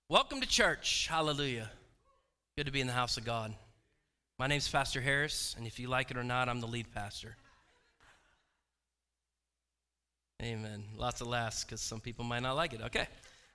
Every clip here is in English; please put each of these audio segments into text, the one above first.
Welcome to church. Hallelujah. Good to be in the house of God. My name's Pastor Harris, and if you like it or not, I'm the lead pastor. Amen. Lots of laughs because some people might not like it. Okay.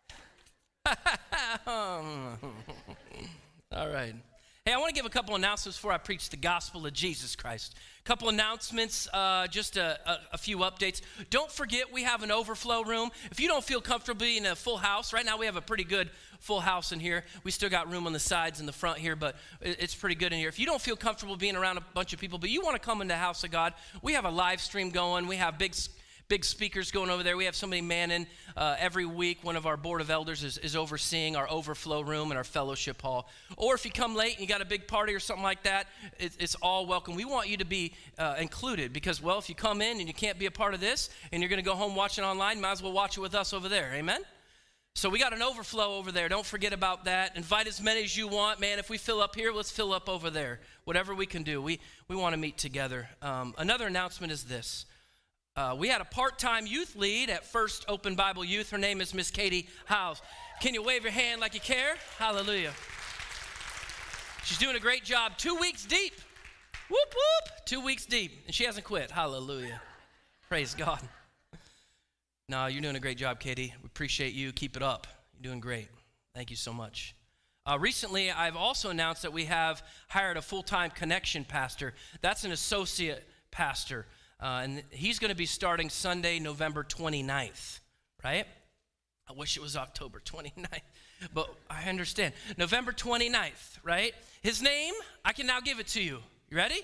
All right. Hey, I want to give a couple announcements before I preach the gospel of Jesus Christ. A couple announcements, just a few updates. Don't forget we have an overflow room. If you don't feel comfortable being in a full house, right now we have a pretty good full house in here. We still got room on the sides and the front here, but it's pretty good in here. If you don't feel comfortable being around a bunch of people, but you want to come into the house of God, we have a live stream going. We have big speakers going over there. We have somebody manning every week. One of our board of elders is overseeing our overflow room and our fellowship hall. Or if you come late and you got a big party or something like that, it's all welcome. We want you to be included because, well, if you come in and you can't be a part of this and you're going to go home watching online, you might as well watch it with us over there. Amen? So we got an overflow over there. Don't forget about that. Invite as many as you want. Man, if we fill up here, let's fill up over there. Whatever we can do. We want to meet together. Another announcement is this. We had a part-time youth lead at First Open Bible Youth. Her name is Miss Katie Howes. Can you wave your hand like you care? Hallelujah. She's doing a great job. 2 weeks deep. Whoop, whoop. 2 weeks deep. And she hasn't quit. Hallelujah. Praise God. No, you're doing a great job, Katie. We appreciate you. Keep it up. You're doing great. Thank you so much. Recently, I've also announced that we have hired a full-time connection pastor. That's an associate pastor. And he's going to be starting Sunday, November 29th, right? I wish it was October 29th, but I understand. November 29th, right? His name, I can now give it to you. You ready?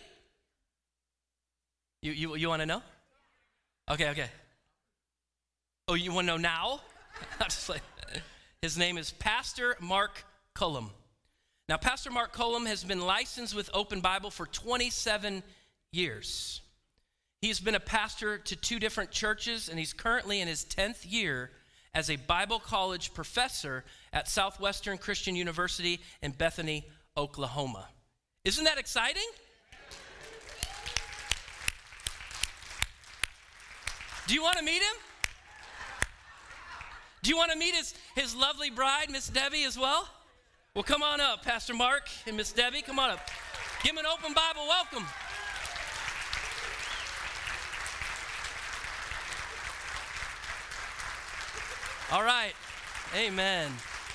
You want to know? Okay. Oh, you want to know now? I'm just like, his name is Pastor Mark Cullum. Now, Pastor Mark Cullum has been licensed with Open Bible for 27 years. He's been a pastor to 2 different churches, and he's currently in his 10th year as a Bible college professor at Southwestern Christian University in Bethany, Oklahoma. Isn't that exciting? Do you want to meet him? Do you want to meet his lovely bride, Miss Debbie, as well? Well, come on up, Pastor Mark and Miss Debbie. Come on up. Give him an Open Bible welcome. All right. Amen.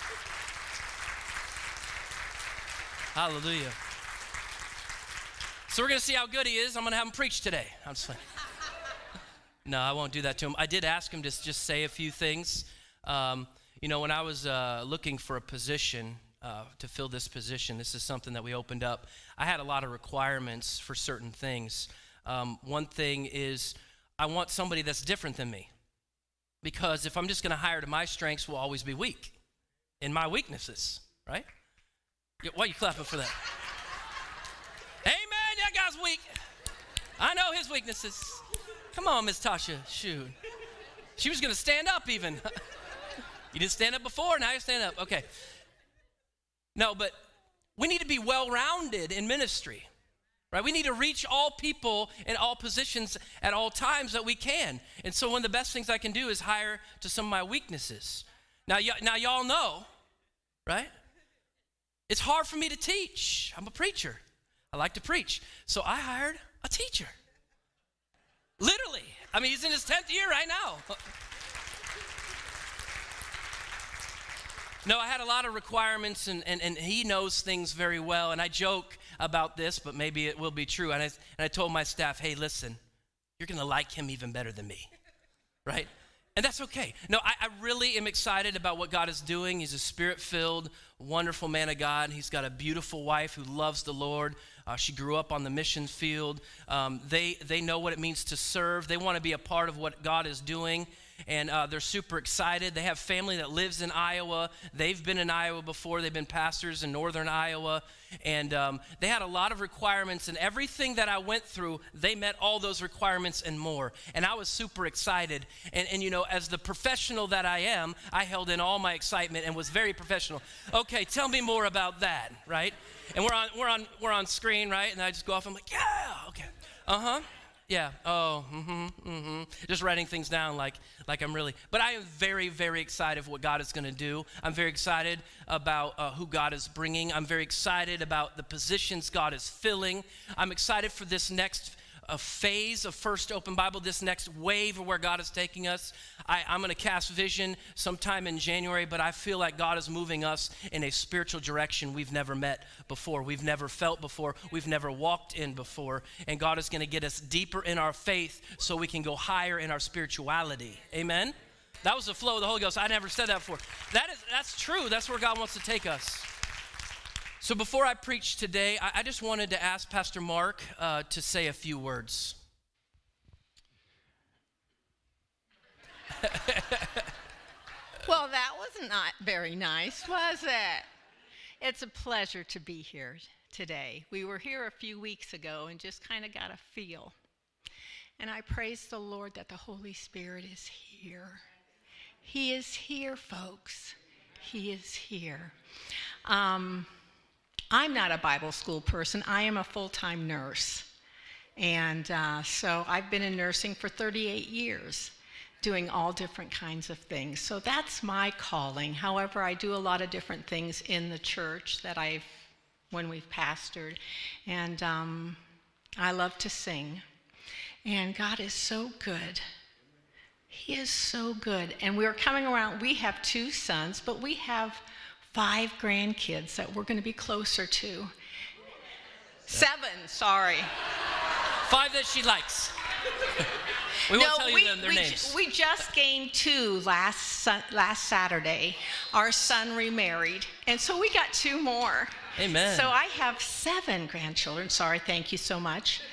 Hallelujah. So we're going to see how good he is. I'm going to have him preach today. I'm just like, no, I won't do that to him. I did ask him to just say a few things. When I was looking for a position to fill this position, this is something that we opened up. I had a lot of requirements for certain things. One thing is I want somebody that's different than me. Because if I'm just going to hire to my strengths, will always be weak in my weaknesses, right? Why are you clapping for that? Amen, that guy's weak. I know his weaknesses. Come on, Miss Tasha, shoot. She was going to stand up even. You didn't stand up before, now you stand up. Okay. No, but we need to be well-rounded in ministry. Right? We need to reach all people in all positions at all times that we can. And so one of the best things I can do is hire to some of my weaknesses. Now y'all know, right? It's hard for me to teach. I'm a preacher. I like to preach. So I hired a teacher. Literally. I mean, he's in his 10th year right now. No, I had a lot of requirements, and he knows things very well, and I joke about this, but maybe it will be true. And I told my staff, hey, listen, you're going to like him even better than me, right? And that's okay. No, I really am excited about what God is doing. He's a spirit-filled, wonderful man of God. He's got a beautiful wife who loves the Lord. She grew up on the mission field. They know what it means to serve. They want to be a part of what God is doing. And they're super excited. They have family that lives in Iowa. They've been in Iowa before. They've been pastors in northern Iowa. And they had a lot of requirements. And everything that I went through, they met all those requirements and more. And I was super excited. And as the professional that I am, I held in all my excitement and was very professional. Okay, tell me more about that, right? And we're on screen, right? And I just go off. I'm like, yeah, okay. Yeah. Oh, just writing things down like I'm really. But I am very, very excited for what God is going to do. I'm very excited about who God is bringing. I'm very excited about the positions God is filling. I'm excited for this next phase of First Open Bible, this next wave of where God is taking us. I'm going to cast vision sometime in January, but I feel like God is moving us in a spiritual direction we've never met before, we've never felt before, we've never walked in before, and God is going to get us deeper in our faith so we can go higher in our spirituality. Amen? That was the flow of the Holy Ghost. I never said that before. That's true. That's where God wants to take us. So before I preach today, I just wanted to ask Pastor Mark to say a few words. Well, that was not very nice, was it? It's a pleasure to be here today. We were here a few weeks ago and just kind of got a feel. And I praise the Lord that the Holy Spirit is here. He is here, folks. He is here. I'm not a Bible school person. I am a full-time nurse. And so I've been in nursing for 38 years, doing all different kinds of things. So that's my calling. However, I do a lot of different things in the church when we've pastored. And I love to sing. And God is so good. He is so good. And we're coming around. We have 2 sons, but we have 5 grandkids that we're going to be closer to. 7, sorry. 5 that she likes. We won't tell you their names. We just gained 2 last Saturday. Our son remarried, and so we got 2 more. Amen. So I have 7 grandchildren. Sorry, thank you so much.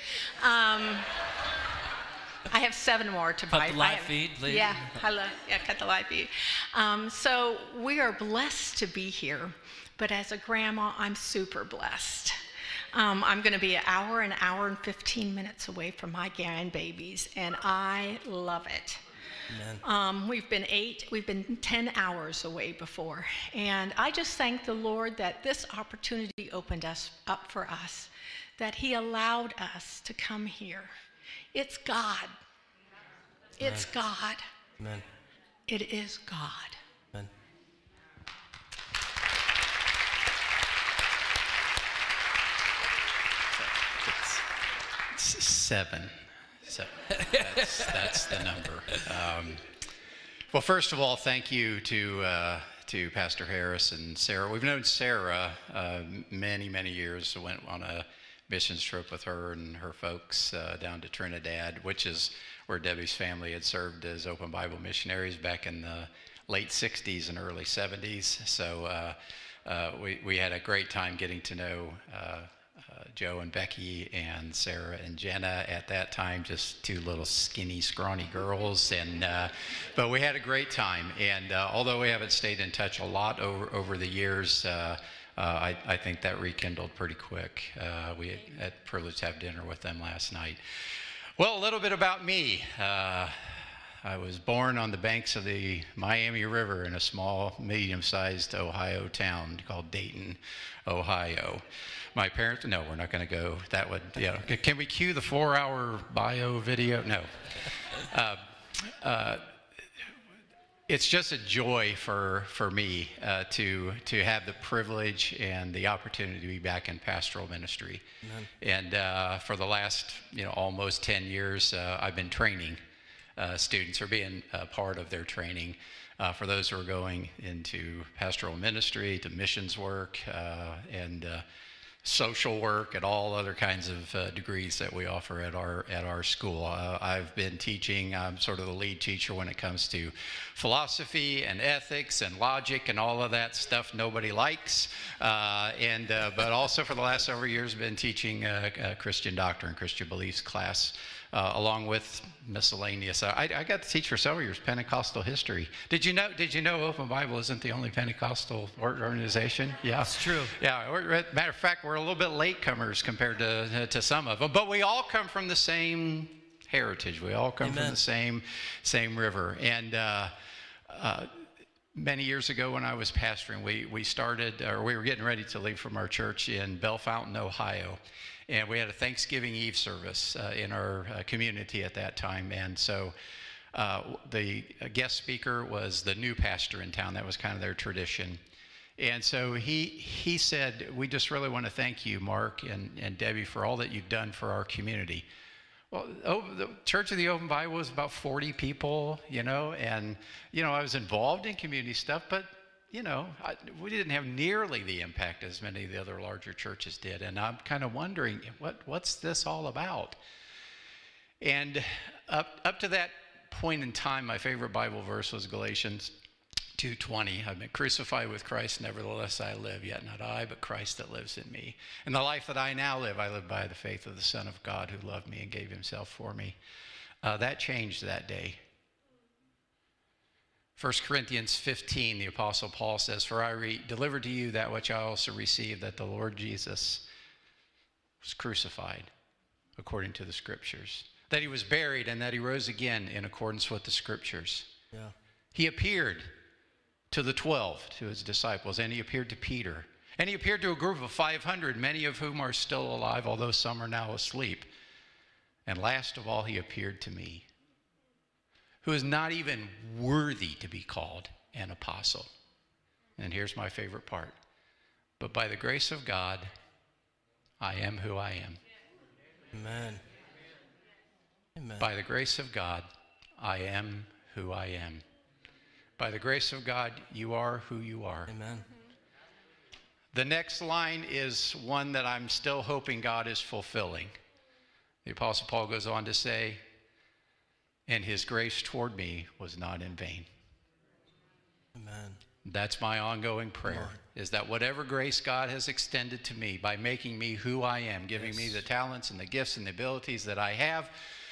I have 7 more to buy. Cut the live feed, please. Yeah, cut the live feed. So we are blessed to be here, but as a grandma, I'm super blessed. I'm going to be an hour and 15 minutes away from my grandbabies, and I love it. Amen. We've been 10 hours away before, and I just thank the Lord that this opportunity opened us up for us, that He allowed us to come here. It's God. It's God. Amen. It is God. Amen. It's 7. So that's the number. Well, first of all, thank you to Pastor Harris and Sarah. We've known Sarah many, many years. I went on a missions trip with her and her folks down to Trinidad, which is where Debbie's family had served as Open Bible missionaries back in the late 60s and early 70s. So we had a great time getting to know Joe and Becky and Sarah and Jenna at that time, just 2 little skinny, scrawny girls. And but we had a great time. And although we haven't stayed in touch a lot over the years, I think that rekindled pretty quick. We had the privilege to have dinner with them last night. Well, a little bit about me. I was born on the banks of the Miami River in a small, medium-sized Ohio town called Dayton, Ohio. My parents, no, we're not going to go. That would, yeah. Can we cue the 4-hour bio video? No. It's just a joy for me to have the privilege and the opportunity to be back in pastoral ministry. Amen. And for the last almost 10 years, I've been training students or being a part of their training for those who are going into pastoral ministry, to missions work, and social work, and all other kinds of degrees that we offer at our school. I've been teaching. I'm sort of the lead teacher when it comes to philosophy and ethics and logic and all of that stuff nobody likes. But also for the last several years, been teaching a Christian doctrine, Christian beliefs class, along with miscellaneous. I got to teach for several years Pentecostal history. Did you know Open Bible isn't the only Pentecostal organization? Yeah, it's true. Yeah, matter of fact, we're a little bit latecomers compared to some of them, but we all come from the same heritage. We all come Amen. From the same river. And many years ago when I was pastoring, we started, or we were getting ready to leave from our church in Bellefontaine, Ohio. And we had a Thanksgiving Eve service in our community at that time. And so the guest speaker was the new pastor in town. That was kind of their tradition. And so he said, we just really want to thank you, Mark and Debbie, for all that you've done for our community. Well, the Church of the Open Bible was about 40 people, and, I was involved in community stuff, but, we didn't have nearly the impact as many of the other larger churches did. And I'm kind of wondering, what's this all about? And up to that point in time, my favorite Bible verse was Galatians 2:20. I've been crucified with Christ, nevertheless I live, yet not I, but Christ that lives in me. And the life that I now live, I live by the faith of the Son of God who loved me and gave himself for me. That changed that day. 1 Corinthians 15, the Apostle Paul says, for I delivered to you that which I also received, that the Lord Jesus was crucified according to the Scriptures, that he was buried, and that he rose again in accordance with the Scriptures. Yeah. He appeared to the 12, to his disciples, and he appeared to Peter. And he appeared to a group of 500, many of whom are still alive, although some are now asleep. And last of all, he appeared to me, who is not even worthy to be called an apostle. And here's my favorite part. But by the grace of God, I am who I am. Amen. Amen. By the grace of God, I am who I am. By the grace of God, you are who you are. Amen. The next line is one that I'm still hoping God is fulfilling. The Apostle Paul goes on to say, and his grace toward me was not in vain. Amen. That's my ongoing prayer, is that whatever grace God has extended to me by making me who I am, giving me the talents and the gifts and the abilities that I have,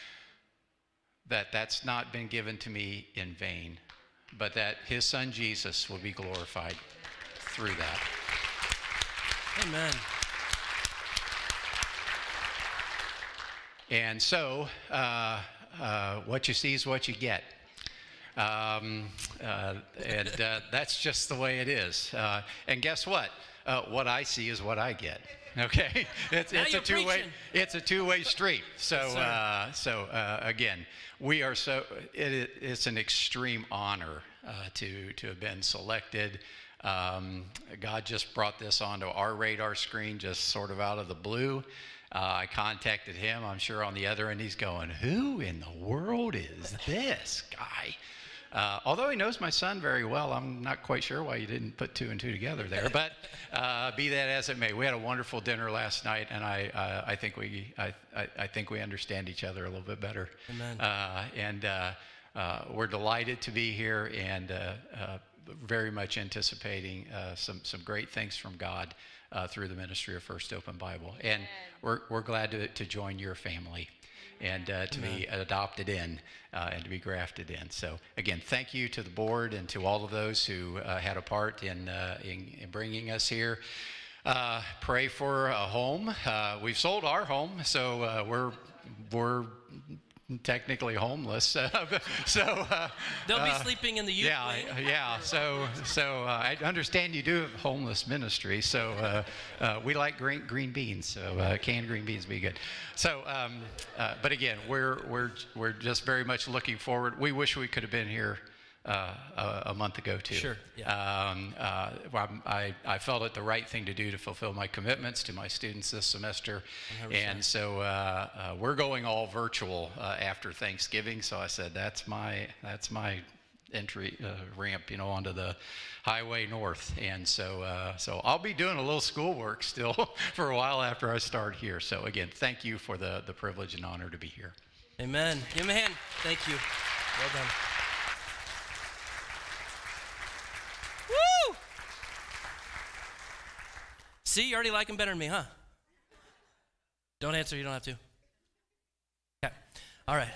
that's not been given to me in vain, but that his son Jesus will be glorified through that. Amen. And so, what you see is what you get. That's just the way it is. And guess what? What I see is what I get. Okay, it's a two-way. It's a two-way street. So, again, we are so. It's an extreme honor to have been selected. God just brought this onto our radar screen, just sort of out of the blue. I contacted him. I'm sure on the other end he's going, "Who in the world is this guy?" Although he knows my son very well, I'm not quite sure why you didn't put two and two together there. But be that as it may, we had a wonderful dinner last night, and I think we understand each other a little bit better. Amen. We're delighted to be here, and very much anticipating some great things from God through the ministry of First Open Bible. And we're glad to join your family and to be adopted in and to be grafted in. So again, thank you to the board and to all of those who had a part in bringing us here. Pray for a home. We've sold our home, so we're technically homeless. They'll be sleeping in the youth wing. Yeah. So I understand you do have homeless ministry. So we like green beans. So canned green beans be good. So, but again, we're just very much looking forward. We wish we could have been here a month ago too. Sure. Yeah. I felt it the right thing to do to fulfill my commitments to my students this semester, 100%. and so we're going all virtual after Thanksgiving. So I said that's my entry ramp, onto the highway north, and so I'll be doing a little schoolwork still for a while after I start here. So again, thank you for the privilege and honor to be here. Amen. Give him a hand. Thank you. Well done. Woo! See, you already like him better than me, huh? Don't answer, you don't have to. Okay. All right.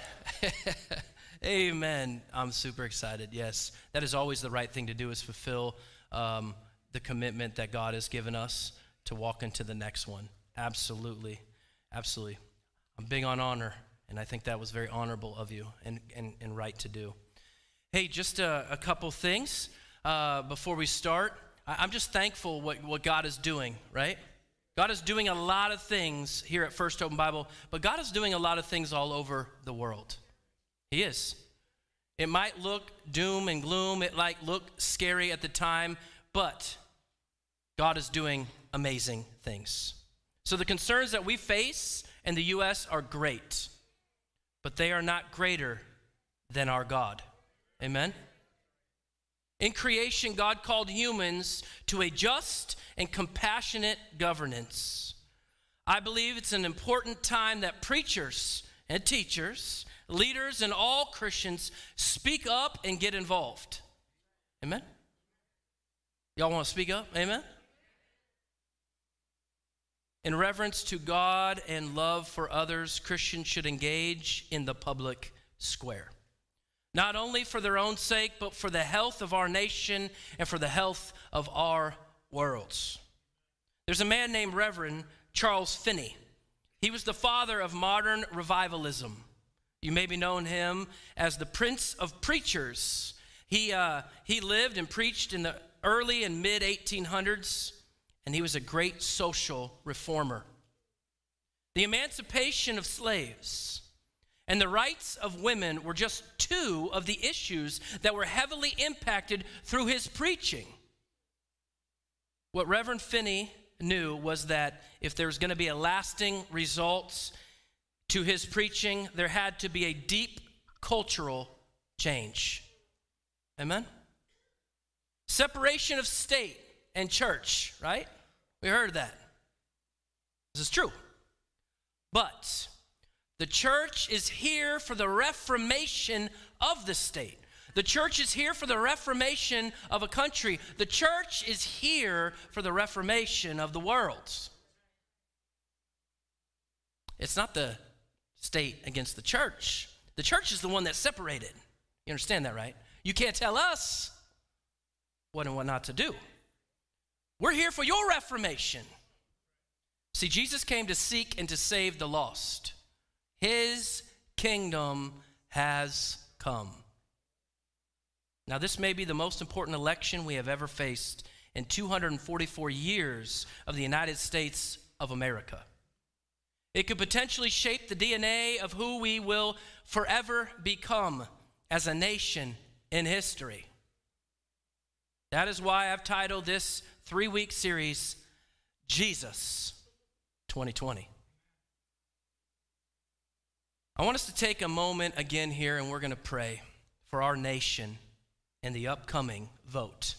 Amen. I'm super excited. Yes, that is always the right thing to do, is fulfill the commitment that God has given us to walk into the next one. Absolutely. Absolutely. I'm big on honor, and I think that was very honorable of you and right to do. Hey, just a couple things. before we start. I'm just thankful what God is doing, right? God is doing a lot of things here at First Open Bible, but God is doing a lot of things all over the world. He is. It might look doom and gloom. It might look scary at the time, but God is doing amazing things. So the concerns that we face in the U.S. are great, but they are not greater than our God. Amen? In creation, God called humans to a just and compassionate governance. I believe it's an important time that preachers and teachers, leaders, and all Christians speak up and get involved. Amen? Y'all want to speak up? Amen? In reverence to God and love for others, Christians should engage in the public square. Not only for their own sake, but for the health of our nation and for the health of our worlds. There's a man named Reverend Charles Finney. He was the father of modern revivalism. You maybe known him as the Prince of Preachers. He lived and preached in the early and mid 1800s, and he was a great social reformer. The emancipation of slaves and the rights of women were just two of the issues that were heavily impacted through his preaching. What Reverend Finney knew was that if there was going to be a lasting results to his preaching, there had to be a deep cultural change. Amen? Separation of state and church, right? We heard that. This is true. But the church is here for the reformation of the state. The church is here for the reformation of a country. The church is here for the reformation of the world. It's not the state against the church. The church is the one that's separated. You understand that, right? You can't tell us what and what not to do. We're here for your reformation. See, Jesus came to seek and to save the lost. His kingdom has come. Now, this may be the most important election we have ever faced in 244 years of the United States of America. It could potentially shape the DNA of who we will forever become as a nation in history. That is why I've titled this 3-week series, Jesus 2020. I want us to take a moment again here, and we're going to pray for our nation in the upcoming vote.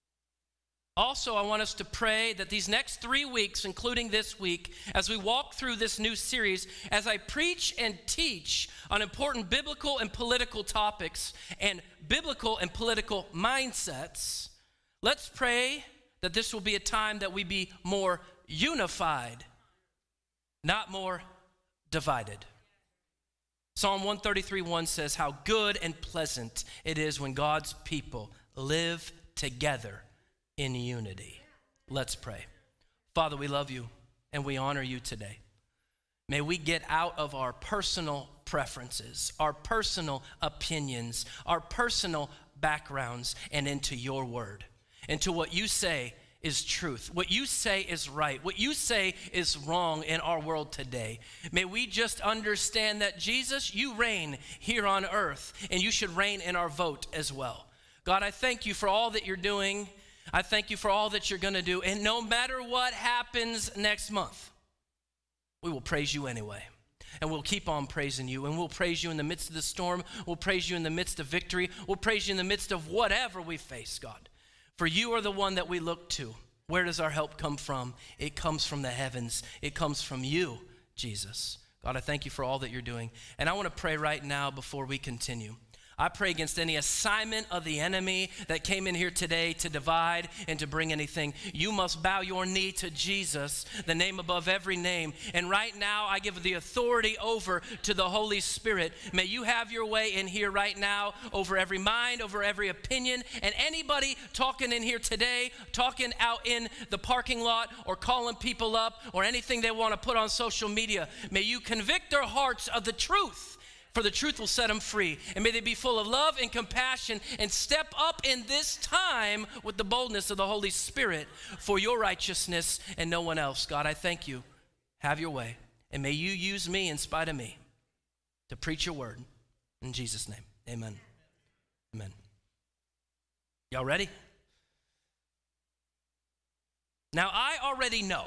Also, I want us to pray that these next 3 weeks, including this week, as we walk through this new series, as I preach and teach on important biblical and political topics and biblical and political mindsets, let's pray that this will be a time that we be more unified, not more divided. Psalm 133:1 says, how good and pleasant it is when God's people live together in unity. Let's pray. Father, we love you and we honor you today. May we get out of our personal preferences, our personal opinions, our personal backgrounds, and into your word, into what you say is truth, what you say is right, what you say is wrong in our world today. May we just understand that, Jesus, you reign here on earth, and you should reign in our vote as well. God, I thank you for all that you're doing. I thank you for all that you're going to do. And no matter what happens next month, we will praise you anyway. And we'll keep on praising you. And we'll praise you in the midst of the storm. We'll praise you in the midst of victory. We'll praise you in the midst of whatever we face, God. For you are the one that we look to. Where does our help come from? It comes from the heavens. It comes from you, Jesus. God, I thank you for all that you're doing. And I want to pray right now before we continue. I pray against any assignment of the enemy that came in here today to divide and to bring anything. You must bow your knee to Jesus, the name above every name. And right now, I give the authority over to the Holy Spirit. May you have your way in here right now over every mind, over every opinion. And anybody talking in here today, talking out in the parking lot or calling people up or anything they want to put on social media, may you convict their hearts of the truth for the truth will set them free. And may they be full of love and compassion and step up in this time with the boldness of the Holy Spirit for your righteousness and no one else. God, I thank you. Have your way. And may you use me in spite of me to preach your word. In Jesus' name, amen. Amen. Y'all ready? Now, I already know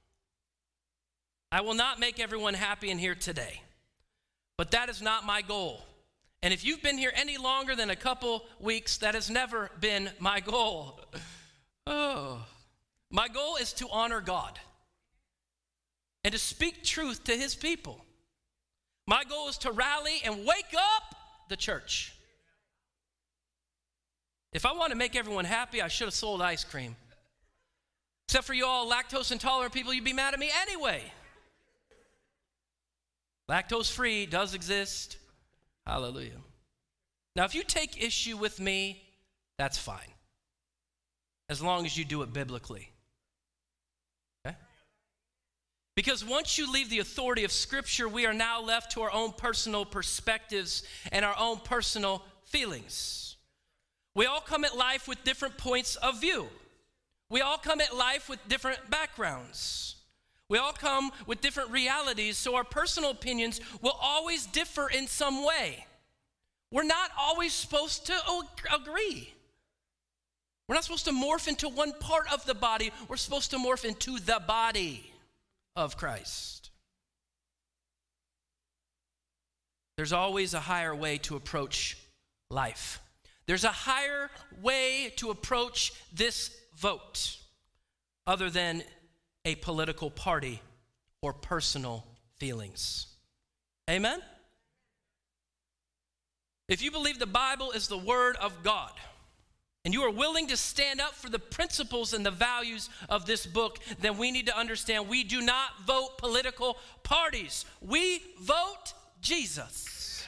I will not make everyone happy in here today, but that is not my goal. And if you've been here any longer than a couple weeks, that has never been my goal. Oh, my goal is to honor God and to speak truth to his people. My goal is to rally and wake up the church. If I want to make everyone happy, I should have sold ice cream. Except for you all lactose intolerant people, you'd be mad at me anyway. Lactose free does exist. Hallelujah. Now, if you take issue with me, that's fine. As long as you do it biblically. Okay? Because once you leave the authority of Scripture, we are now left to our own personal perspectives and our own personal feelings. We all come at life with different points of view. We all come at life with different backgrounds. We all come with different realities, so our personal opinions will always differ in some way. We're not always supposed to agree. We're not supposed to morph into one part of the body. We're supposed to morph into the body of Christ. There's always a higher way to approach life. There's a higher way to approach this vote other than a political party or personal feelings. Amen? If you believe the Bible is the Word of God, and you are willing to stand up for the principles and the values of this book, then we need to understand we do not vote political parties. We vote Jesus.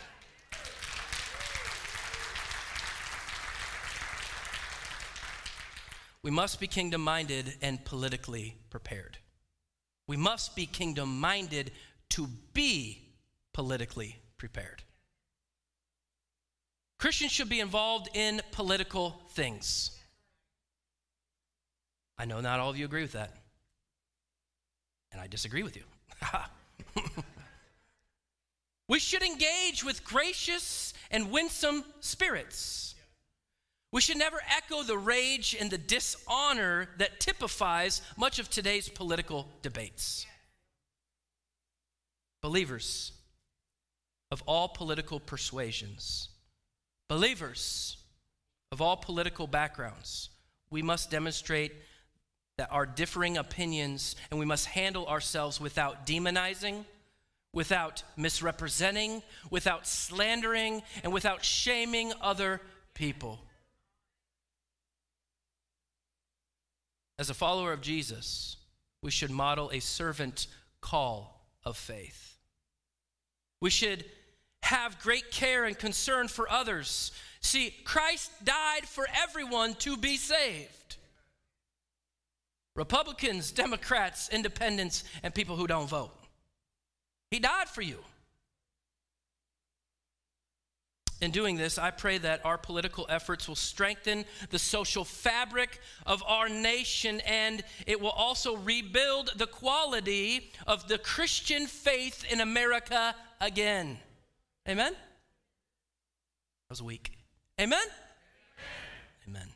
We must be kingdom-minded and politically prepared. We must be kingdom-minded to be politically prepared. Christians should be involved in political things. I know not all of you agree with that, and I disagree with you. We should engage with gracious and winsome spirits. We should never echo the rage and the dishonor that typifies much of today's political debates. Believers of all political persuasions, believers of all political backgrounds, we must demonstrate that our differing opinions, and we must handle ourselves without demonizing, without misrepresenting, without slandering, and without shaming other people. As a follower of Jesus, we should model a servant call of faith. We should have great care and concern for others. See, Christ died for everyone to be saved. Republicans, Democrats, independents, and people who don't vote. He died for you. In doing this, I pray that our political efforts will strengthen the social fabric of our nation, and it will also rebuild the quality of the Christian faith in America again. Amen? That was weak. Amen? Amen.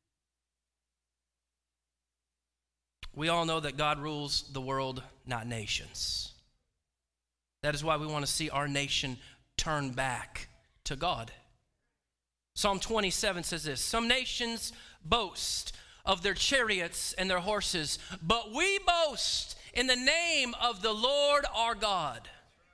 We all know that God rules the world, not nations. That is why we want to see our nation turn back to God. Psalm 27 says this: some nations boast of their chariots and their horses, but we boast in the name of the Lord our God.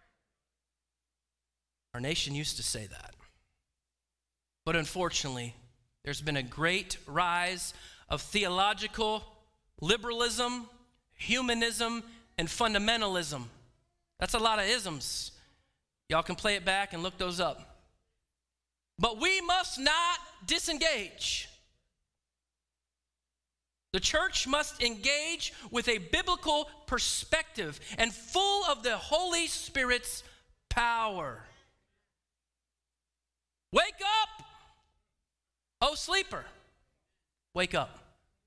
Our nation used to say that. But unfortunately, there's been a great rise of theological liberalism, humanism, and fundamentalism. That's a lot of isms. Y'all can play it back and look those up. But we must not disengage. The church must engage with a biblical perspective and full of the Holy Spirit's power. Wake up! Oh, sleeper, wake up.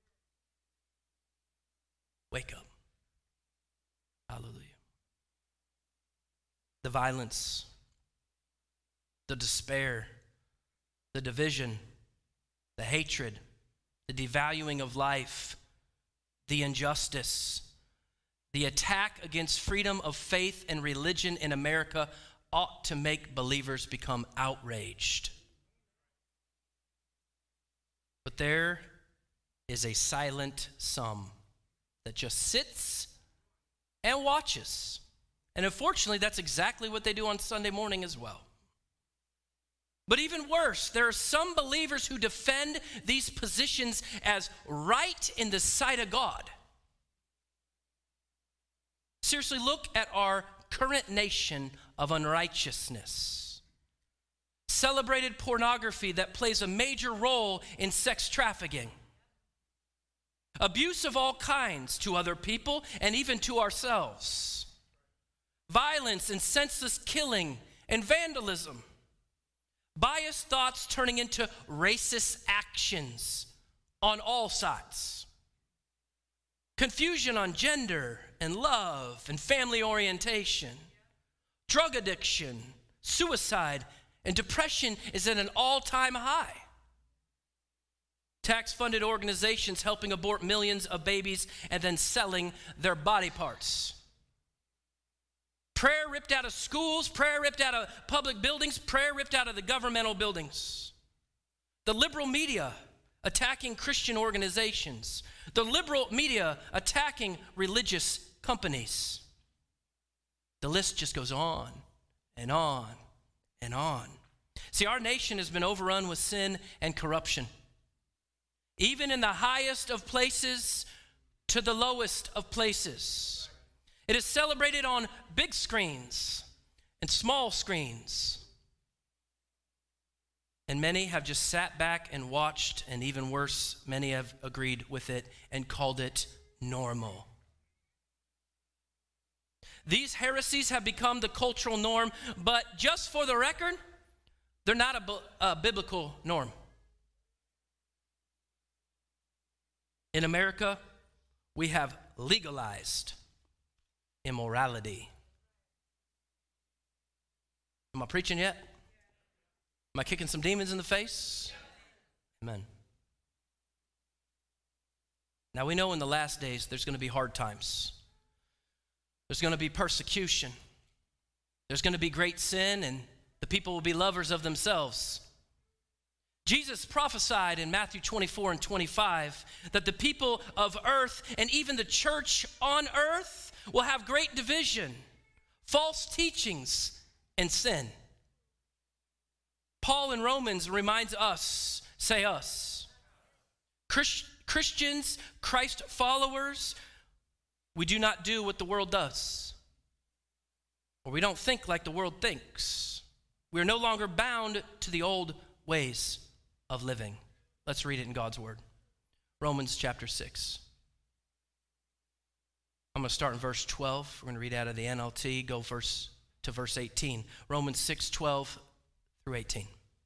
Wake up. Hallelujah. The violence, the despair, the division, the hatred, the devaluing of life, the injustice, the attack against freedom of faith and religion in America ought to make believers become outraged. But there is a silent some that just sits and watches. And unfortunately, that's exactly what they do on Sunday morning as well. But even worse, there are some believers who defend these positions as right in the sight of God. Seriously, look at our current nation of unrighteousness. Celebrated pornography that plays a major role in sex trafficking. Abuse of all kinds to other people and even to ourselves. Violence and senseless killing and vandalism. Biased thoughts turning into racist actions on all sides. Confusion on gender and love and family orientation. Drug addiction, suicide, and depression is at an all-time high. Tax-funded organizations helping abort millions of babies and then selling their body parts. Prayer ripped out of schools, prayer ripped out of public buildings, prayer ripped out of the governmental buildings. The liberal media attacking Christian organizations. The liberal media attacking religious companies. The list just goes on and on and on. See, our nation has been overrun with sin and corruption. Even in the highest of places to the lowest of places. It is celebrated on big screens and small screens. And many have just sat back and watched, and even worse, many have agreed with it and called it normal. These heresies have become the cultural norm, but just for the record, they're not a biblical norm. In America, we have legalized immorality. Am I preaching yet? Am I kicking some demons in the face? Amen. Now we know in the last days there's going to be hard times. There's going to be persecution. There's going to be great sin, and the people will be lovers of themselves. Jesus prophesied in Matthew 24 and 25 that the people of earth and even the church on earth will have great division, false teachings, and sin. Paul in Romans reminds us, say us, Christians, Christ followers, we do not do what the world does. Or we don't think like the world thinks. We are no longer bound to the old ways of living. Let's read it in God's word. Romans chapter 6. I'm going to start in verse 12. We're going to read out of the NLT, go to verse 18. Romans 6, 12 through 18. It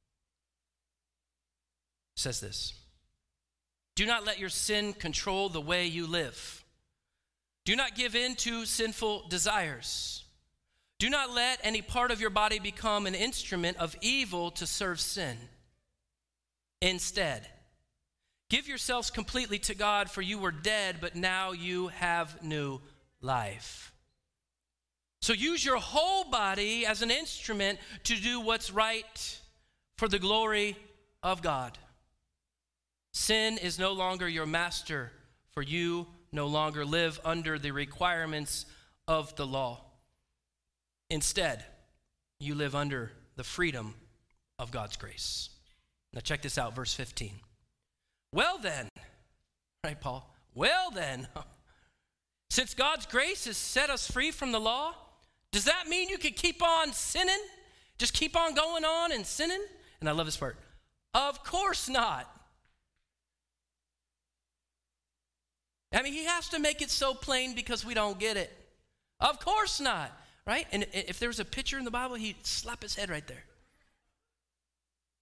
says this. Do not let your sin control the way you live. Do not give in to sinful desires. Do not let any part of your body become an instrument of evil to serve sin. Instead, give yourselves completely to God, for you were dead, but now you have new life. So use your whole body as an instrument to do what's right for the glory of God. Sin is no longer your master, for you no longer live under the requirements of the law. Instead, you live under the freedom of God's grace. Now check this out, verse 15. Well then, right, Paul? Well then, since God's grace has set us free from the law, does that mean you can keep on sinning? Just keep on going on and sinning? And I love this part. Of course not. I mean, he has to make it so plain because we don't get it. Of course not, right? And if there was a picture in the Bible, he'd slap his head right there.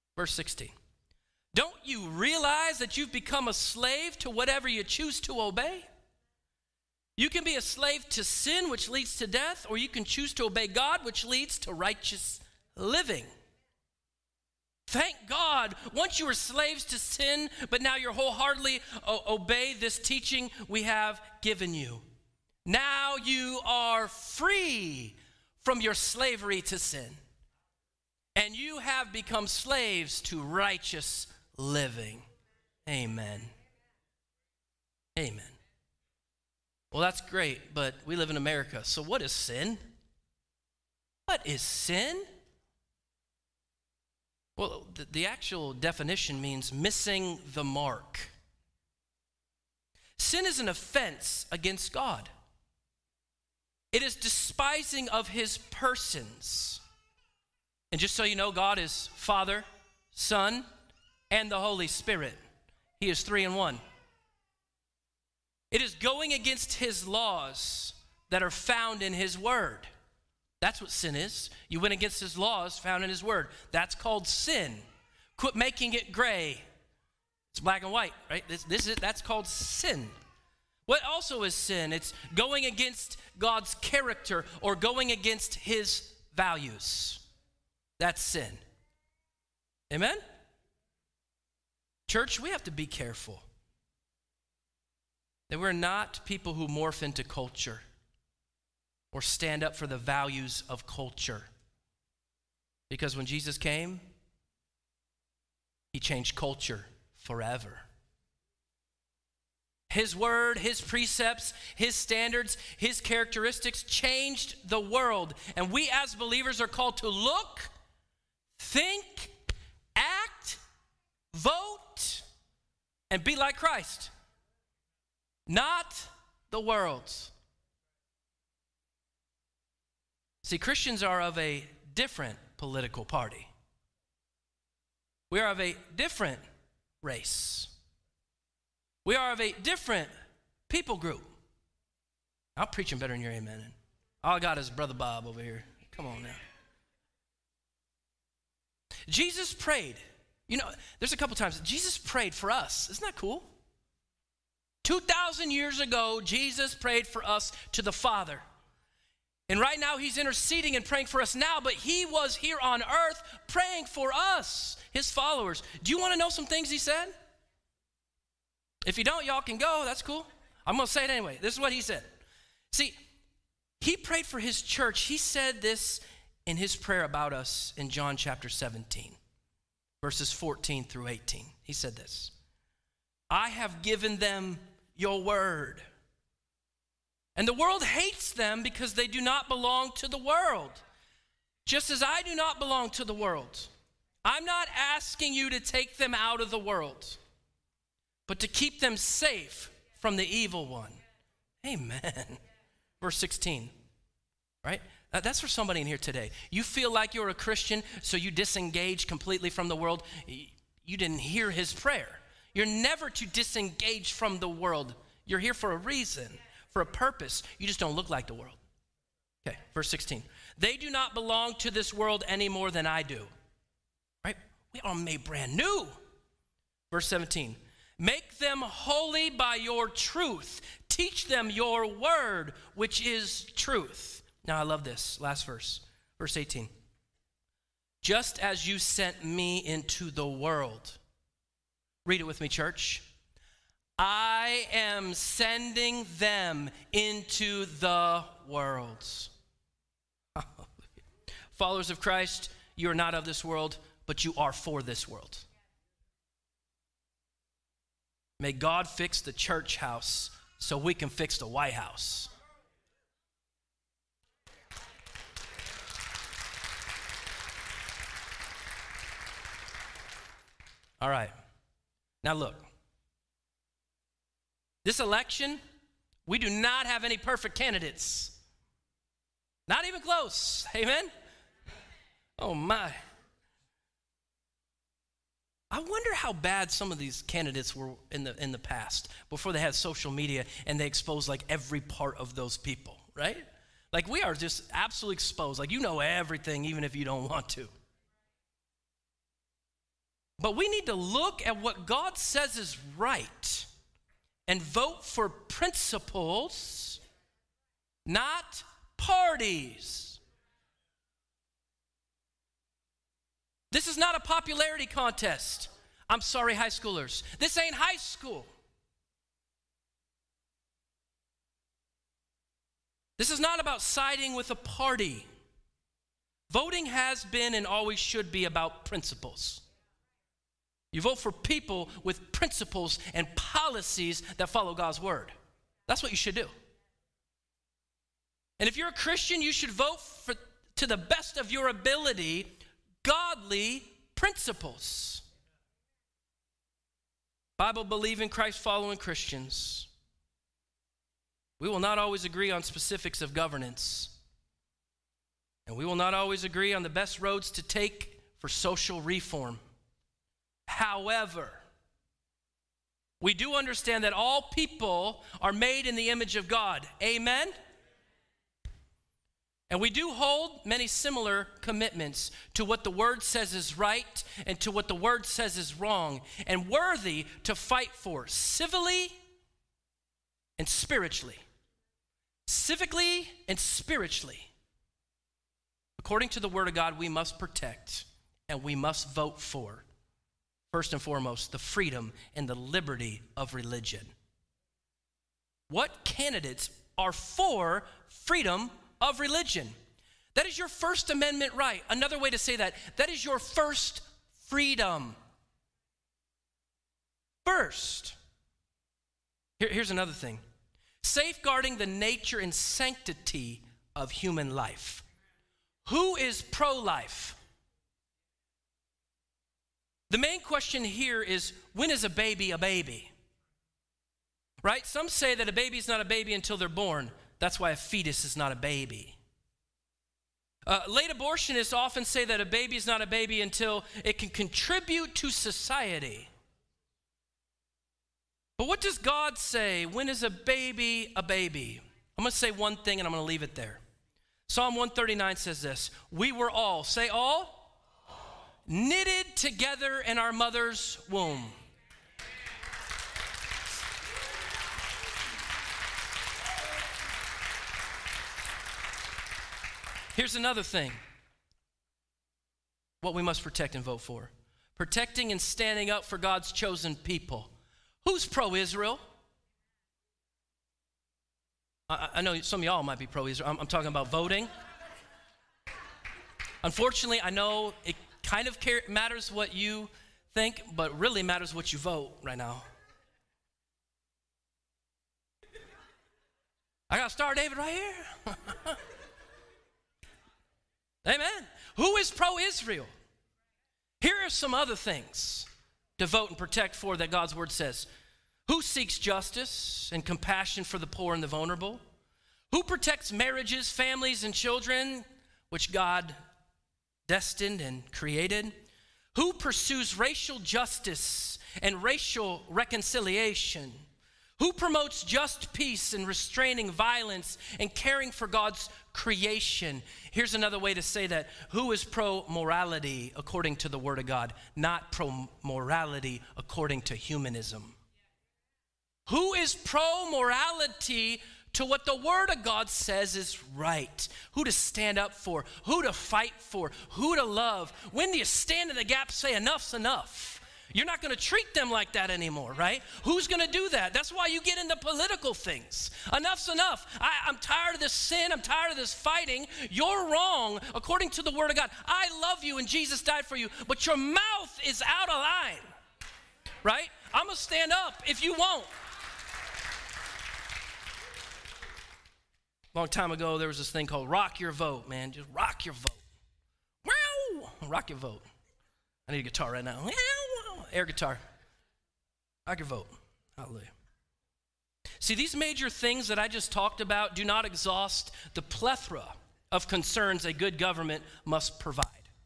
Verse 16. Don't you realize that you've become a slave to whatever you choose to obey? You can be a slave to sin, which leads to death, or you can choose to obey God, which leads to righteous living. Thank God, once you were slaves to sin, but now you're wholeheartedly obey this teaching we have given you. Now you are free from your slavery to sin, and you have become slaves to righteous living. Amen. Amen. Well, that's great, but we live in America. So what is sin? What is sin? Well, the actual definition means missing the mark. Sin is an offense against God. It is despising of his persons. And just so you know, God is Father, Son, and the Holy Spirit. He is 3 in 1. It is going against his laws that are found in his word. That's what sin is. You went against his laws found in his word. That's called sin. Quit making it gray. It's black and white, right? That's called sin. What also is sin? It's going against God's character or going against his values. That's sin. Amen? Church, we have to be careful that we're not people who morph into culture or stand up for the values of culture. Because when Jesus came, he changed culture forever. His word, his precepts, his standards, his characteristics changed the world. And we as believers are called to look, think, act, vote, and be like Christ. Not the world's. See, Christians are of a different political party. We are of a different race. We are of a different people group. I'm preaching better than your amen. All I got is Brother Bob over here. Come on now. Jesus prayed. You know, there's a couple times Jesus prayed for us. Isn't that cool? 2,000 years ago, Jesus prayed for us to the Father. And right now, he's interceding and praying for us now, but he was here on earth praying for us, his followers. Do you want to know some things he said? If you don't, y'all can go. That's cool. I'm going to say it anyway. This is what he said. See, he prayed for his church. He said this in his prayer about us in John chapter 17, verses 14 through 18. He said this: I have given them your word, and the world hates them because they do not belong to the world, just as I do not belong to the world. I'm not asking you to take them out of the world, but to keep them safe from the evil one. Amen. Verse 16, right? That's for somebody in here today. You feel like you're a Christian, so you disengage completely from the world. You didn't hear his prayer. You're never to disengage from the world. You're here for a reason, for a purpose. You just don't look like the world. Okay, verse 16. They do not belong to this world any more than I do. Right? We are made brand new. Verse 17. Make them holy by your truth. Teach them your word, which is truth. Now I love this. Last verse. Verse 18. Just as you sent me into the world. Read it with me, church. I am sending them into the world. Followers of Christ, you are not of this world, but you are for this world. May God fix the church house so we can fix the White House. All right. Now look. This election, we do not have any perfect candidates. Not even close. Amen? Oh my. I wonder how bad some of these candidates were in the past, before they had social media and they exposed like every part of those people, right? Like we are just absolutely exposed. Like you know everything even if you don't want to. But we need to look at what God says is right and vote for principles, not parties. This is not a popularity contest. I'm sorry, high schoolers. This ain't high school. This is not about siding with a party. Voting has been and always should be about principles. You vote for people with principles and policies that follow God's word. That's what you should do. And if you're a Christian, you should vote for, to the best of your ability, godly principles. Bible-believing, Christ-following Christians, we will not always agree on specifics of governance. And we will not always agree on the best roads to take for social reform. However, we do understand that all people are made in the image of God. Amen? And we do hold many similar commitments to what the Word says is right and to what the Word says is wrong and worthy to fight for civilly and spiritually. Civically and spiritually. According to the Word of God, we must protect and we must vote for, first and foremost, the freedom and the liberty of religion. What candidates are for freedom of religion? That is your First Amendment right. Another way to say that is your first freedom. First. Here's another thing. Safeguarding the nature and sanctity of human life. Who is pro-life? The main question here is, when is a baby a baby? Right? Some say that a baby is not a baby until they're born. That's why a fetus is not a baby. Late abortionists often say that a baby is not a baby until it can contribute to society. But what does God say? When is a baby a baby? I'm going to say one thing and I'm going to leave it there. Psalm 139 says this: we were all, say all, knitted together in our mother's womb. Here's another thing, what we must protect and vote for. Protecting and standing up for God's chosen people. Who's pro-Israel? I know some of y'all might be pro-Israel. I'm talking about voting. Unfortunately, I know it kind of matters what you think, but really matters what you vote right now. I got Star David right here. Amen. Who is pro-Israel? Here are some other things to vote and protect for that God's word says. Who seeks justice and compassion for the poor and the vulnerable? Who protects marriages, families, and children, which God destined and created? Who pursues racial justice and racial reconciliation? Who promotes just peace and restraining violence and caring for God's creation? Here's another way to say that. Who is pro-morality according to the Word of God, not pro-morality according to humanism? Who is pro-morality to what the Word of God says is right? Who to stand up for, who to fight for, who to love. When do you stand in the gap and say enough's enough? You're not going to treat them like that anymore, right? Who's going to do that? That's why you get into political things. Enough's enough. I'm tired of this sin. I'm tired of this fighting. You're wrong according to the Word of God. I love you and Jesus died for you, but your mouth is out of line, right? I'm going to stand up if you won't. Long time ago, there was this thing called rock your vote, man. Just rock your vote. Wow! Rock your vote. I need a guitar right now. Air guitar. Rock your vote. Hallelujah. See, these major things that I just talked about do not exhaust the plethora of concerns a good government must provide.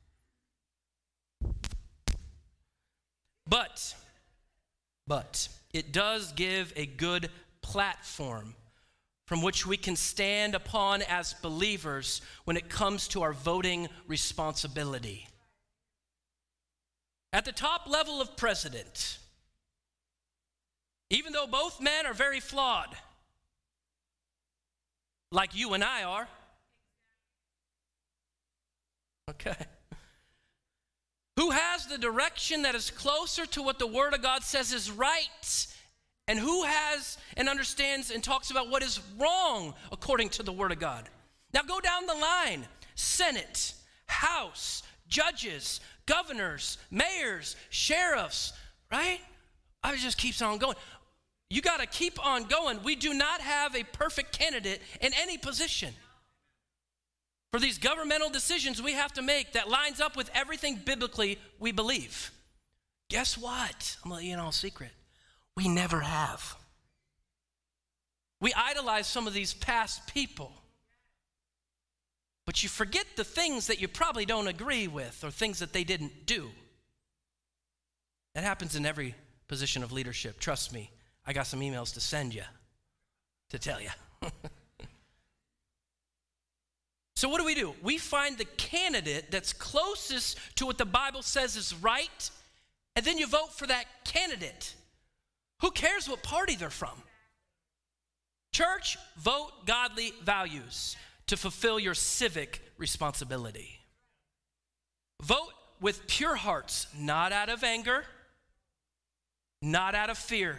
But it does give a good platform from which we can stand upon as believers when it comes to our voting responsibility. at the top level of president, even though both men are very flawed, like you and I are. Okay. Who has the direction that is closer to what the Word of God says is right, and who has and understands and talks about what is wrong according to the Word of God. Now go down the line. Senate, House, judges, governors, mayors, sheriffs, right? It just keeps on going. You got to keep on going. We do not have a perfect candidate in any position. For these governmental decisions we have to make that lines up with everything biblically we believe. Guess what? I'm going to let you in on a secret. We never have. We idolize some of these past people. But you forget the things that you probably don't agree with or things that they didn't do. That happens in every position of leadership. Trust me, I got some emails to send you to tell you. So what do? We find the candidate that's closest to what the Bible says is right, and then you vote for that candidate. Who cares what party they're from? Church, vote godly values to fulfill your civic responsibility. Vote with pure hearts, not out of anger, not out of fear.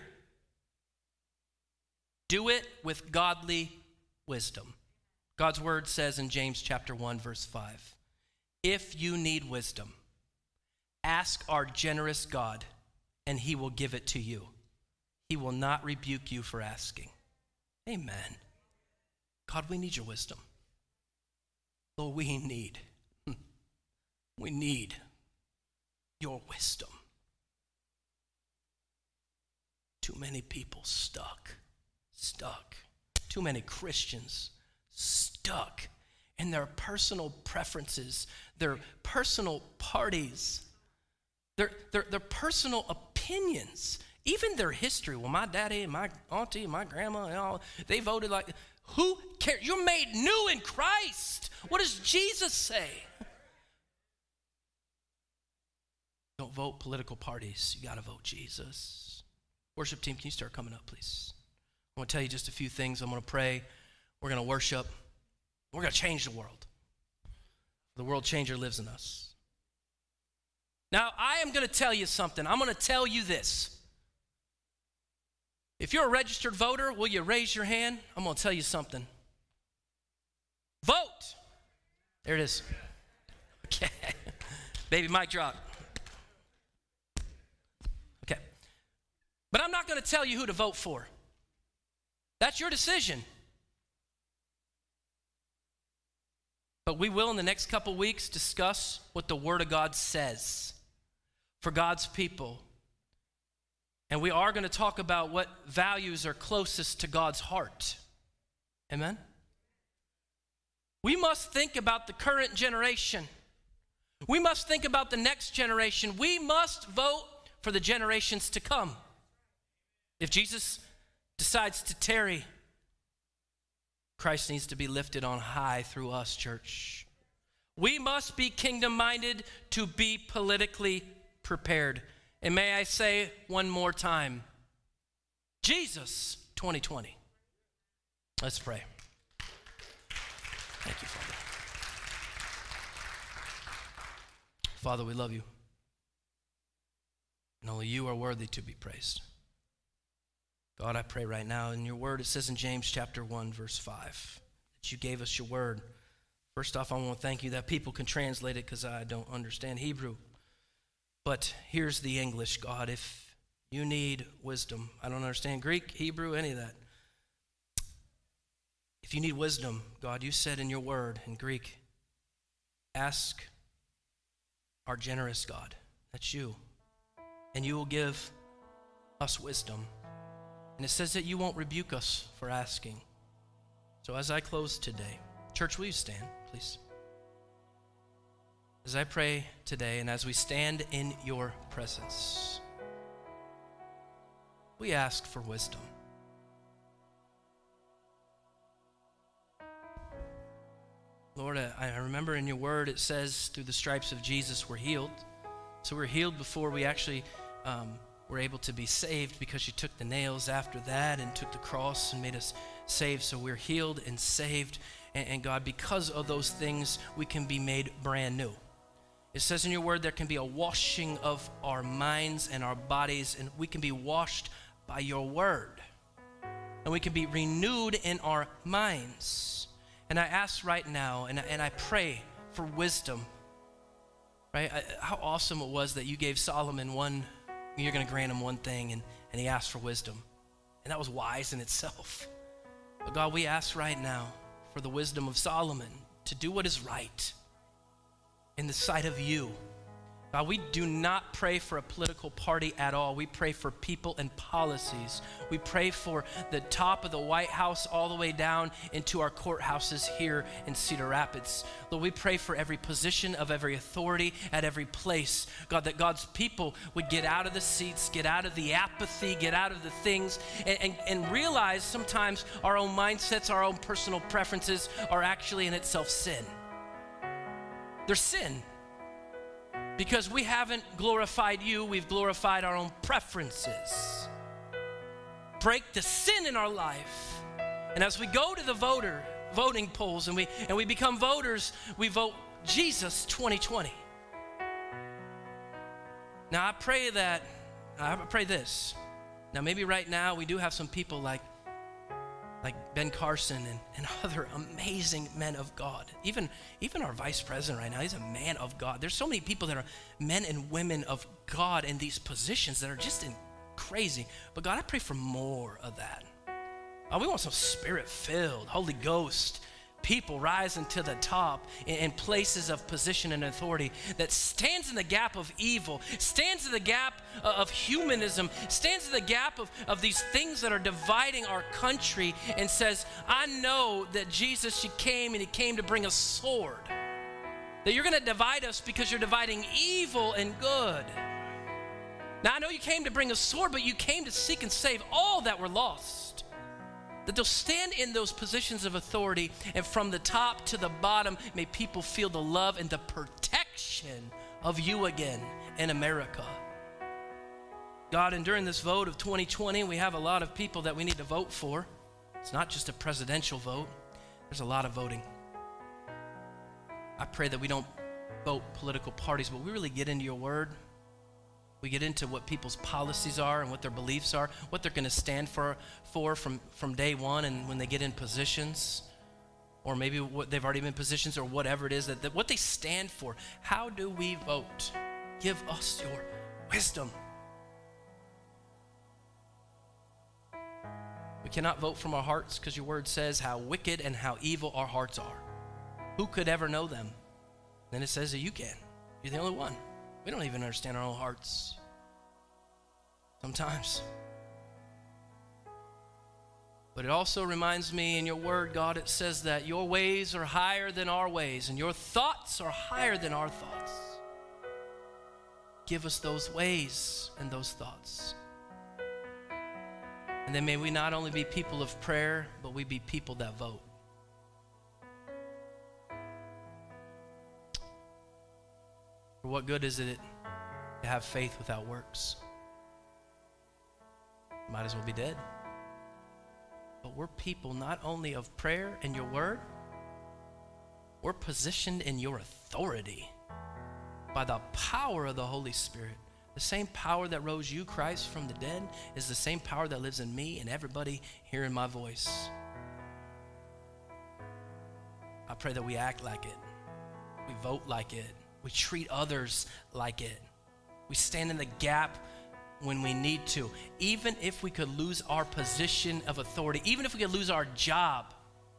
Do it with godly wisdom. God's word says in James chapter 1, verse 5, if you need wisdom, ask our generous God, and he will give it to you. He will not rebuke you for asking. Amen. God, we need your wisdom. Lord, we need your wisdom. Too many people stuck. Too many Christians stuck in their personal preferences, their personal parties, their personal opinions, even their history. Well, my daddy and my auntie and my grandma and all, they voted like, who cares? You're made new in Christ. What does Jesus say? Don't vote political parties. You got to vote Jesus. Worship team, can you start coming up, please? I want to tell you just a few things. I'm going to pray. We're going to worship. We're going to change the world. The world changer lives in us. Now, I am going to tell you something. I'm going to tell you this. If you're a registered voter, will you raise your hand? I'm going to tell you something. Vote. There it is. Okay. Baby mic drop. Okay. But I'm not going to tell you who to vote for. That's your decision. But we will in the next couple weeks discuss what the Word of God says for God's people. And we are going to talk about what values are closest to God's heart. Amen? We must think about the current generation. We must think about the next generation. We must vote for the generations to come. If Jesus decides to tarry, Christ needs to be lifted on high through us, church. We must be kingdom-minded to be politically prepared. And may I say one more time, Jesus 2020. Let's pray. Thank you, Father. Father, we love you. And only you are worthy to be praised. God, I pray right now in your word, it says in James chapter 1, verse 5, that you gave us your word. First off, I want to thank you that people can translate it because I don't understand Hebrew. But here's the English, God. If you need wisdom, I don't understand Greek, Hebrew, any of that. If you need wisdom, God, you said in your word in Greek, ask our generous God. That's you. And you will give us wisdom. And it says that you won't rebuke us for asking. So as I close today, church, will you stand, please? As I pray today and as we stand in your presence, we ask for wisdom. Lord, I remember in your word it says through the stripes of Jesus we're healed. So we're healed before we actually were able to be saved, because you took the nails after that and took the cross and made us saved. So we're healed and saved. And God, because of those things, we can be made brand new. It says in your word there can be a washing of our minds and our bodies, and we can be washed by your word. And we can be renewed in our minds. And I ask right now, and I pray for wisdom, right? How awesome it was that you gave Solomon you're going to grant him one thing, and he asked for wisdom. And that was wise in itself. But God, we ask right now for the wisdom of Solomon to do what is right in the sight of you. God, we do not pray for a political party at all. We pray for people and policies. We pray for the top of the White House all the way down into our courthouses here in Cedar Rapids. Lord, we pray for every position of every authority at every place. God, that God's people would get out of the seats, get out of the apathy, get out of the things, and realize sometimes our own mindsets, our own personal preferences are actually in itself sin. They're sin. Because we haven't glorified you, we've glorified our own preferences. Break the sin in our life. And as we go to the voting polls and we become voters, we vote Jesus 2020. Now I pray this. Now maybe right now we do have some people like Ben Carson and other amazing men of God. Even our vice president right now, he's a man of God. There's so many people that are men and women of God in these positions that are just crazy. But God, I pray for more of that. We want some spirit-filled, Holy Ghost people rising to the top in places of position and authority that stands in the gap of evil, stands in the gap of humanism, stands in the gap of these things that are dividing our country, and says, I know that Jesus, he came to bring a sword. That you're going to divide us because you're dividing evil and good. Now I know you came to bring a sword, but you came to seek and save all that were lost. That they'll stand in those positions of authority, and from the top to the bottom, may people feel the love and the protection of you again in America. God, and during this vote of 2020, we have a lot of people that we need to vote for. It's not just a presidential vote. There's a lot of voting. I pray that we don't vote political parties, but we really get into your word. We get into what people's policies are and what their beliefs are, what they're going to stand for from day one and when they get in positions, or maybe what they've already been in positions, or whatever it is, that what they stand for. How do we vote? Give us your wisdom. We cannot vote from our hearts, because your word says how wicked and how evil our hearts are. Who could ever know them? Then it says that you can. You're the only one. We don't even understand our own hearts sometimes. But it also reminds me in your word, God, it says that your ways are higher than our ways, and your thoughts are higher than our thoughts. Give us those ways and those thoughts. And then may we not only be people of prayer, but we be people that vote. For what good is it to have faith without works? Might as well be dead. But we're people not only of prayer and your word, we're positioned in your authority by the power of the Holy Spirit. The same power that rose you, Christ, from the dead is the same power that lives in me and everybody hearing my voice. I pray that we act like it. We vote like it. We treat others like it. We stand in the gap when we need to. Even if we could lose our position of authority, even if we could lose our job,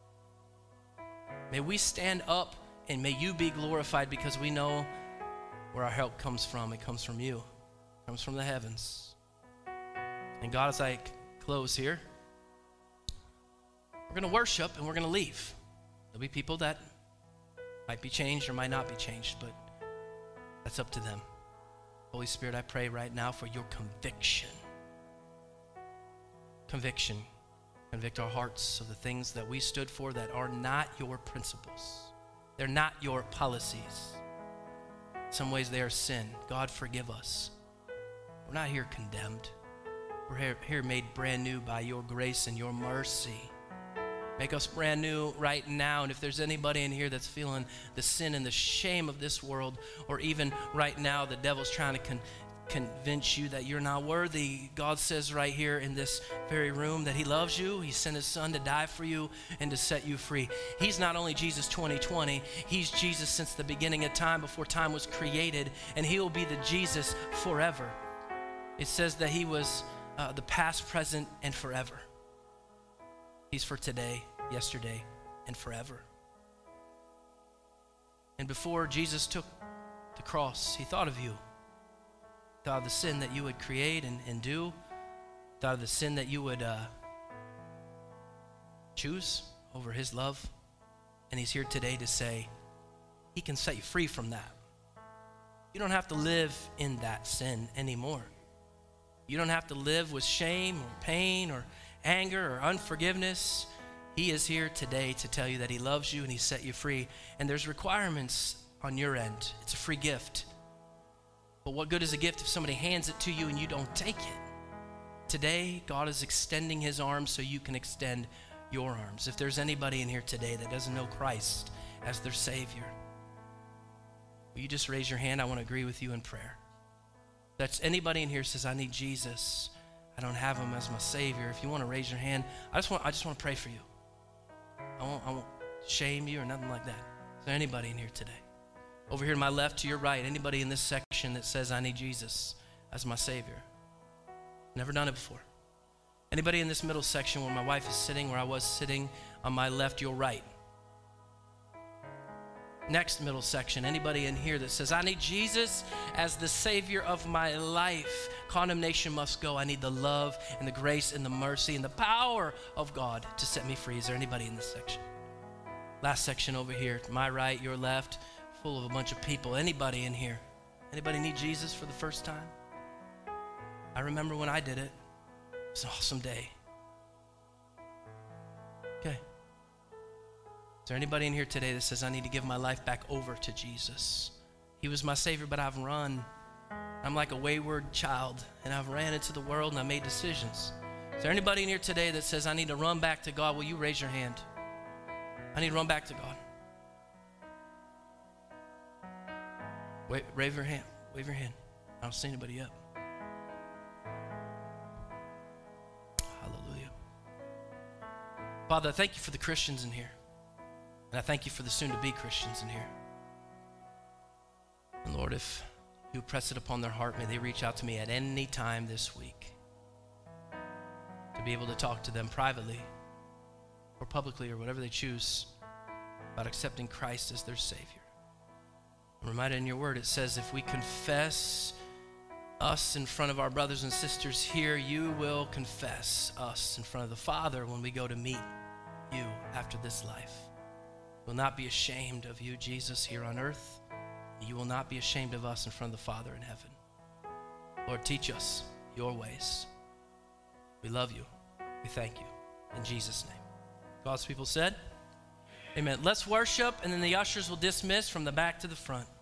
may we stand up and may you be glorified, because we know where our help comes from. It comes from you. It comes from the heavens. And God, as I close here, we're going to worship and we're going to leave. There'll be people that might be changed or might not be changed, but that's up to them. Holy Spirit, I pray right now for your conviction. Conviction. Convict our hearts of the things that we stood for that are not your principles. They're not your policies. some ways they are sin. God, forgive us. We're not here condemned. We're here made brand new by your grace and your mercy. Make us brand new right now. And if there's anybody in here that's feeling the sin and the shame of this world, or even right now the devil's trying to convince you that you're not worthy, God says right here in this very room that he loves you. He sent his son to die for you and to set you free. He's not only Jesus 2020, he's Jesus since the beginning of time, before time was created, and he will be the Jesus forever. It says that he was the past, present, and forever. He's for today, yesterday, and forever. And before Jesus took the cross, he thought of you. Thought of the sin that you would create and do. Thought of the sin that you would choose over his love. And he's here today to say, he can set you free from that. You don't have to live in that sin anymore. You don't have to live with shame or pain or anger or unforgiveness. He is here today to tell you that he loves you and he set you free. And there's requirements on your end. It's a free gift. But what good is a gift if somebody hands it to you and you don't take it? Today, God is extending his arms so you can extend your arms. If there's anybody in here today that doesn't know Christ as their Savior, will you just raise your hand? I want to agree with you in prayer. That's anybody in here says, I need Jesus. I don't have him as my Savior. If you want to raise your hand, I just want to pray for you. I won't shame you or nothing like that. Is there anybody in here today? Over here to my left, to your right, anybody in this section that says, I need Jesus as my Savior? Never done it before. Anybody in this middle section where my wife is sitting, where I was sitting, on my left, your right? Next middle section, anybody in here that says, I need Jesus as the Savior of my life. Condemnation must go. I need the love and the grace and the mercy and the power of God to set me free. Is there anybody in this section? Last section over here, my right, your left, full of a bunch of people. Anybody in here? Anybody need Jesus for the first time? I remember when I did it. It was an awesome day. Okay. Is there anybody in here today that says, I need to give my life back over to Jesus? He was my Savior, but I've run. I'm like a wayward child, and I've ran into the world, and I made decisions. Is there anybody in here today that says, I need to run back to God? Will you raise your hand? I need to run back to God. Wave your hand. Wave your hand. I don't see anybody up. Hallelujah. Father, I thank you for the Christians in here. And I thank you for the soon-to-be Christians in here. And Lord, if you press it upon their heart, may they reach out to me at any time this week to be able to talk to them privately or publicly or whatever they choose about accepting Christ as their Savior. I'm reminded in your word, it says if we confess us in front of our brothers and sisters here, you will confess us in front of the Father when we go to meet you after this life. Will not be ashamed of you, Jesus, here on earth. You will not be ashamed of us in front of the Father in heaven. Lord, teach us your ways. We love you. We thank you. In Jesus' name. God's people said, amen. Let's worship, and then the ushers will dismiss from the back to the front.